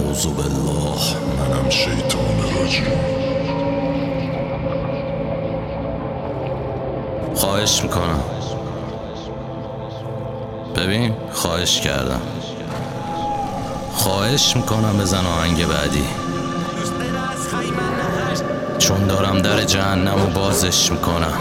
اعوذ بالله، منم شیطان رجیم. خواهش میکنم، ببین خواهش کردم، خواهش میکنم بزن آهنگ بعدی، چون دارم در جهنم و بازش میکنم.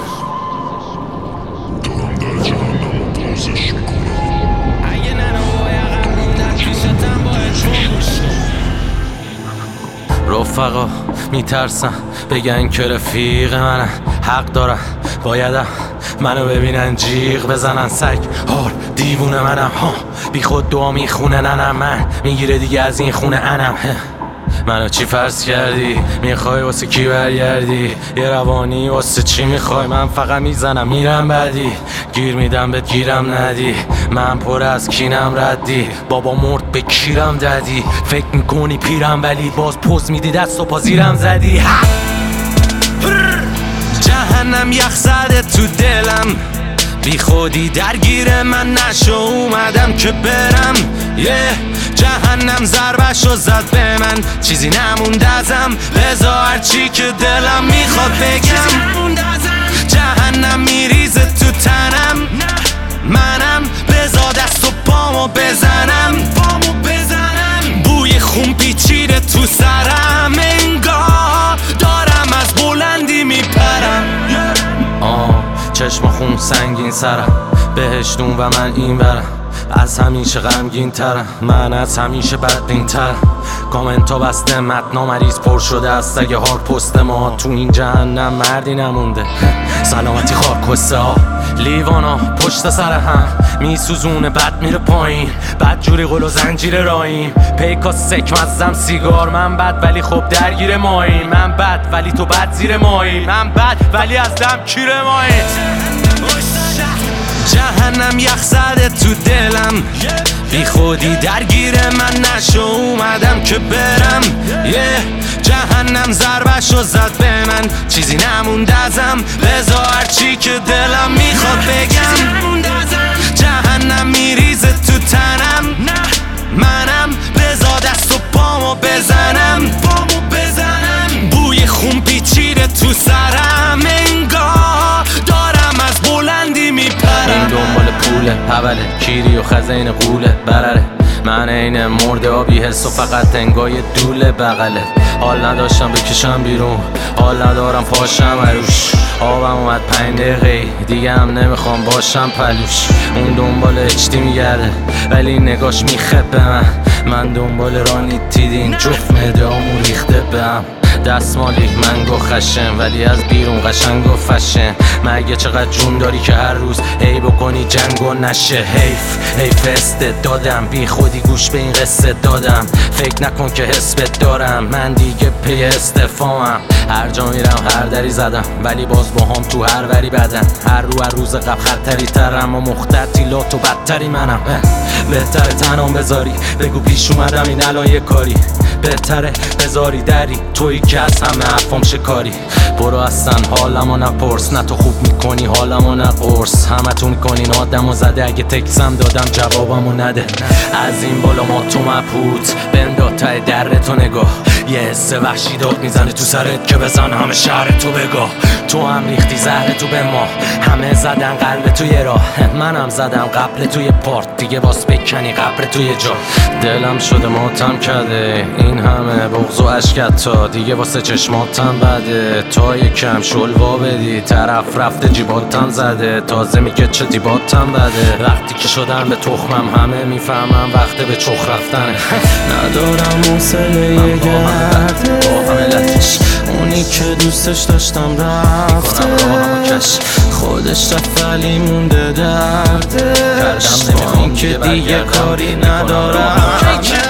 رفقا میترسن بگن که رفیق منن، حق دارن بایدم منو ببینن جیغ بزنن. سگ هار دیوونه منم ها، بی خود دعا میخونه ننم، من میگیره دیگه از این خونه انم. منو چی فرض کردی؟ میخوای واسه کی برگردی؟ یه روانی واسه چی میخوای؟ من فقط میزنم میرم بعدی، گیر میدم بهت گیرم ندی، من پر از کینم ردی، بابا مرد به کیرم دادی، فکر میکنی پیرم ولی باز پوز میدی دست و پا زیرم زدی. جهنم یخ زده تو دلم، بی خودی درگیر من نشو، اومدم که برم. جهنم ضربشو زد به من، چیزی نموند ازم، بذار هرچی که دلم میخواد بگم. جهنم میریزه تو تنم، منم بذار دست و پامو بزنم. بوی خون پیچیده تو سرم، انگار دارم از بلندی میپرم. چشم خون سنگین سرم، بهشتون و من این برم، از همیشه غمگین ترم، من از همیشه بدبین ترم. کامنتا بسته، متنا مریض پر شده از سگ هار پست ما، تو این جهنم مردی نمونده، سلامتی خاکسته ها، لیوانا پشت سر هم میسوزونه، بد میره پایین، بد جوری قل و زنجیر رایم، پیکا سک مزم سیگار. من بد ولی خب درگیر مایی، من بد ولی تو بد زیر مایی، من بد ولی از دم کیر مایی. جهنم یخ زده تو دلم، بی خودی درگیر من نشو، اومدم که برم. جهنم ضربشو زد به من، چیزی نموند ازم، بذار هرچی که دلم میخواد بگم. جهنم میریزه تو تنم، منم بذار دست و پامو بزنم. بوی خون پیچیده تو سرم، انگار دارم از بلندی میپرم. این دنبال پوله، حوله کیری و خزین قوله برره، من این مرده آبی حس و فقط انگای دوله بغله. حال نداشتم بکشم بیرون، حال ندارم پاشم عروش، آبم اومد 5 دقیقه دیگه هم نمیخوام باشم پلوش. اون دنبال اچتی میگرده ولی نگاش میخبه، من دنبال رانی تیدین، جفت مدامو ریخته بهم. دستمالی منگو خشن ولی از بیرون قشنگ و فشن، مگه چقدر جون داری که هر روز هی بکنی جنگ و نشه؟ حیف استعدادم، بی خودی گوش به این قصه دادم، فکر نکن که حسبت دارم، من دیگه پی استفامم. هر جا میرم هر دری زدم ولی باز با هم تو هر وری بدن، هر روز قبل خطری ترم و مختتی لات و بدتری منم. بهتره تنام بذاری بگو پیش اومدم این الان یه کاری، بهتره بذاری دری توی که از همه حرفام شکاری. برو اصلا حالمو نپرس، نه تو خوب میکنی حالمو نقرس، همه تو میکنین آدمو زده، اگه تکسم دادم جوابمو نده. از این بالا ما تو مبهوت بندا ته درتو نگاه، یه حس وحشی داد میزنه تو سرت که بزن همه شهر تو بگاه. تو هم ریختی زهر تو به ما، همه زدن قلب توی راه، منم زدم قبل توی پارت، دیگه باس بکنی قبر توی جا. دلم شده ماتم کرده، این همه بغض و عشقت تا دیگه واسه چشماتم بده، تا یکم شلوا بدی طرف رفته جیباتم زده، تازه میگه چه دیباتم بده. وقتی که شدن به تخمم همه میفهمم وقت به چخ رفتنه. ندارم حوصله گردش، اونی که دوستش داشتم رفتش، خودش رفت ولی مونده دردش، با که دیگه کاری ندارم،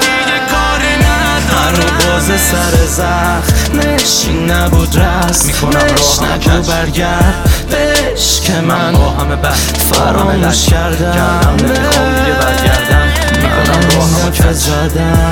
هنو باز سر زخمش این نبود رسمش، نگو برگرد بهش که من فراموش کردم، منم راهمو که زدم.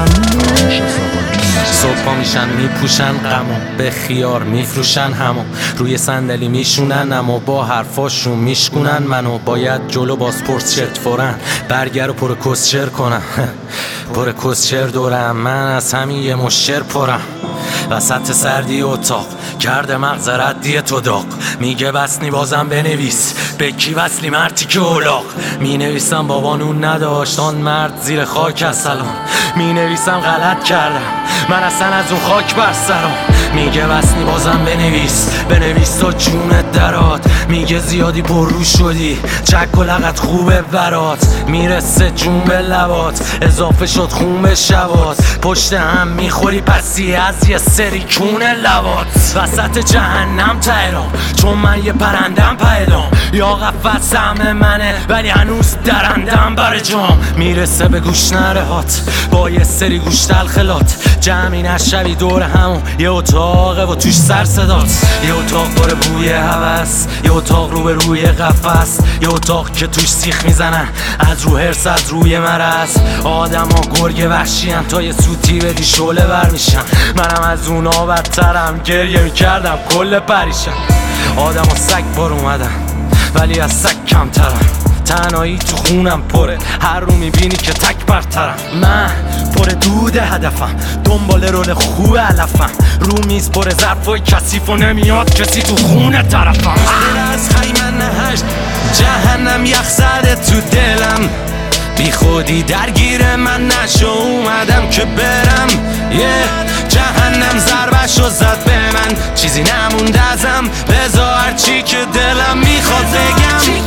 صبح میشن میپوشن غمو، به خیار میفروشن همو، روی صندلی میشونن اما با حرفاشون میشکنن منو. باید جلو بازپرس شرط فورن برگر و پر کسچر کنن. پر کسچر دورم، من از همین یه مشتر پرم. وسط سردی اتاق کرده مغز ردی تو داغ. میگه بسنی بازم بنویس، به کی وصلی مرتی که اولاغ. می نویسم بابا نون نداشت آن مرد زیر خاک از سلام. می نویسم غلط کردم من اصلا از اون خاک بر سرم. میگه بسنی بازم بنویس تا جونت درات. میگه زیادی پر رو شدی چک و لغت خوبه برات. میرسه جون به لبات اضافه شد خون به شبات. پشت هم میخوری پسی از یه سری کون لبات. وسط جهنم تهرام چون من یه پرندم پیدام. یا قفص سهم منه ولی هنوز درندم بر جام. میرسه به گوش نرهات با یه سری گوش تلخلات. جمعی نشوی دور همون یه اتاقه و توش سر صدات. یه اتاق پر بوی هوس، یه اتاق رو به روی قفس. یه اتاق که توش سیخ میزنن از رو هرس از روی مرض. آدم ها گرگ وحشین تا یه سوتی بدی شعله بر میشن. منم از اونا بدترم گریه میکردم کل پریشم. آدم ها سگ بار اومدن ولی از سگ کمترم. تنهایی تو خونم پره هر رو میبینی که تک برترم. من پر دود هدفم دنبال رول خوب علفم. رو میز پر ظرفای کثیف و نمیاد کسی تو خونه طرفم. از خیمن نهشت جهنم یخ زده تو دلم. بی خودی درگیر من نشو اومدم که برم. جهنم ضربشو زد به من چیزی نمونده ازم. بذار هرچی که دلم میخواد بگم.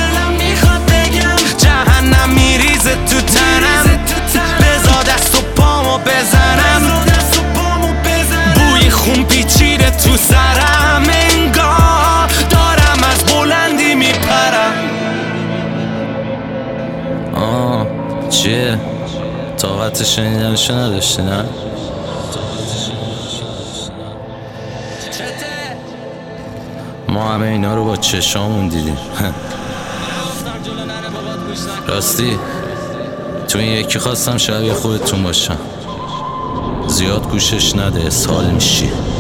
جهنم میریزه تو تنم. بذار دست و پامو بزنم. بوی خون پیچیده تو سرم. انگار دارم از بلندی میپرم. چیه؟ طاقت شنیدنشو نداشتی نه؟ ما همه اینا رو با چشامون دیدیم. راستی تو این یکی خواستم شبیه خودتون باشم. زیاد گوشش نده اسهال میشی.